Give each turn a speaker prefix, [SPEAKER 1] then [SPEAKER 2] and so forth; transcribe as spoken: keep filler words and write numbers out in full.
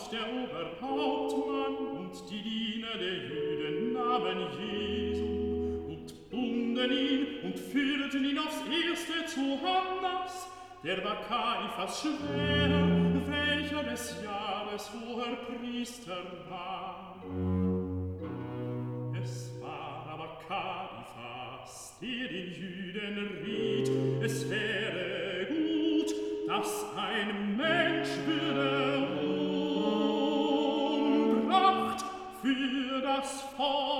[SPEAKER 1] und der Oberhauptmann und die Diener der Juden nahmen Jesu und bunden ihn und führten ihn aufs Erste zu Hannas, der war Kaiphas Schwäher, welcher des Jahres hoher Priester war. Es war aber Kaiphas, der den Juden riet, es wäre gut, dass ein Mensch würde umbracht für das Volk